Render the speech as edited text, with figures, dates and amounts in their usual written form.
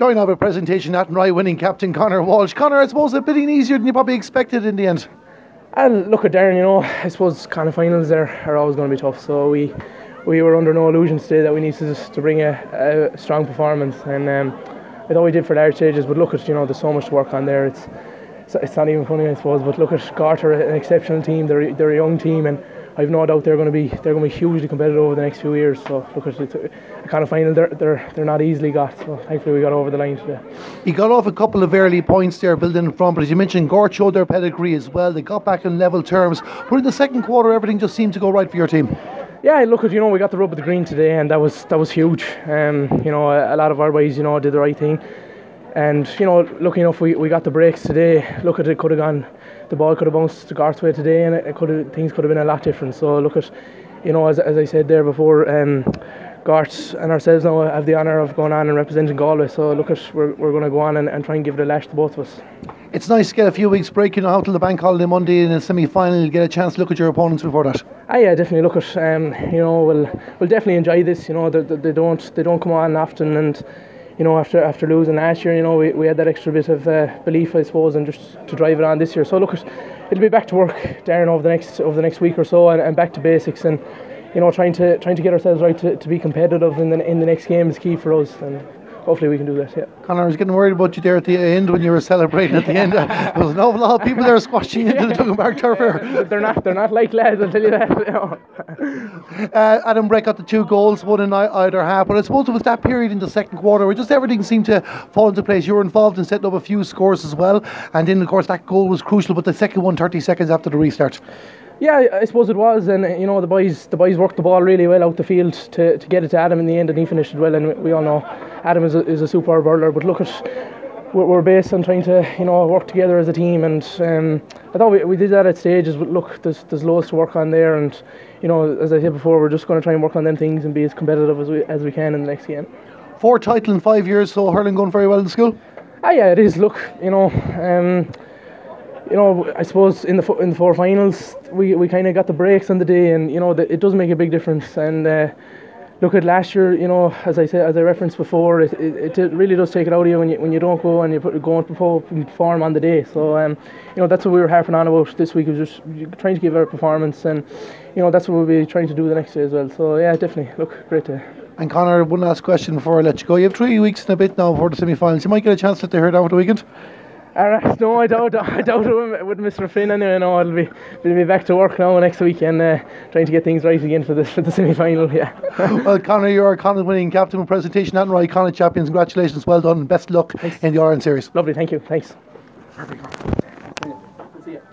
Join now with presentation at Athenry winning captain Conor Walsh. Conor, I suppose a bit easier than you probably expected in the end. And look at Darren, I suppose kind of finals there are always going to be tough. So we were under no illusions today that we needed to bring a strong performance, and I thought we did for large stages. But look at there's so much to work on there. It's not even funny, I suppose. But look at Garter, an exceptional team. They're a young team, and I've no doubt they're going to be hugely competitive over the next few years. So look at it, a kind of final they're not easily got. So thankfully we got over the line today. You got off a couple of early points there building in front, but as you mentioned, Gort showed their pedigree as well. They got back in level terms, but in the second quarter everything just seemed to go right for your team. Yeah, look at we got the rub of the green today, and that was huge. A lot of our boys did the right thing. And lucky enough we got the breaks today. Look at it, could have gone, the ball could have bounced to Garth's way today, and things could have been a lot different. So look at, as I said there before, Garth and ourselves now have the honour of going on and representing Galway. So look at, we're going to go on and try and give it a lash to both of us. It's nice to get a few weeks break, out till the bank holiday Monday in a semi-final. You get a chance to look at your opponents before that. Yeah, definitely. Look at, we'll definitely enjoy this. They don't come on often, and after losing last year, we had that extra bit of belief, I suppose, and just to drive it on this year. So look, it'll be back to work, Darren, over the next week or so, and back to basics, and trying to get ourselves right to be competitive in the next game is key for us, and hopefully we can do that. Yeah. Conor, I was getting worried about you there at the end when you were celebrating at the end. There was an awful lot of people there squashing into the Duggan Park turf here. They're not like lads, I'll tell you that. Adam Breck got the 2 goals, one in either half, but I suppose it was that period in the second quarter where just everything seemed to fall into place. You were involved in setting up a few scores as well, and then of course that goal was crucial, but the second one 30 seconds after the restart. Yeah, I suppose it was, and the boys worked the ball really well out the field to get it to Adam in the end, and he finished it well. And we all know Adam is a superb hurler. But look at, we're based on trying to work together as a team, and I thought we did that at stages. But look, there's loads to work on there, and as I said before, we're just going to try and work on them things and be as competitive as we can in the next game. 4 titles in 5 years, so hurling going very well in school. Yeah, it is. Look, I suppose in the 4 finals we kind of got the breaks on the day, and it does make a big difference. And look at last year, as I referenced before, it really does take it out of you when you don't go and you go and perform on the day. So that's what we were harping on about this week, was just trying to give our performance, and that's what we'll be trying to do the next day as well. So yeah, definitely, look, great day. And Conor, one last question before I let you go. You have 3 weeks and a bit now before the semi-finals. You might get a chance to let they hear that over the weekend. No, I doubt it with Mr. Finn anyway. No, we'll be back to work now next week, and trying to get things right again for the semi-final. Yeah. Well, Conor, you are Connacht winning captain with presentation at Athenry Connacht champions. Congratulations, well done, and best of luck in the Ireland series. Lovely, thank you. Thanks. Perfect.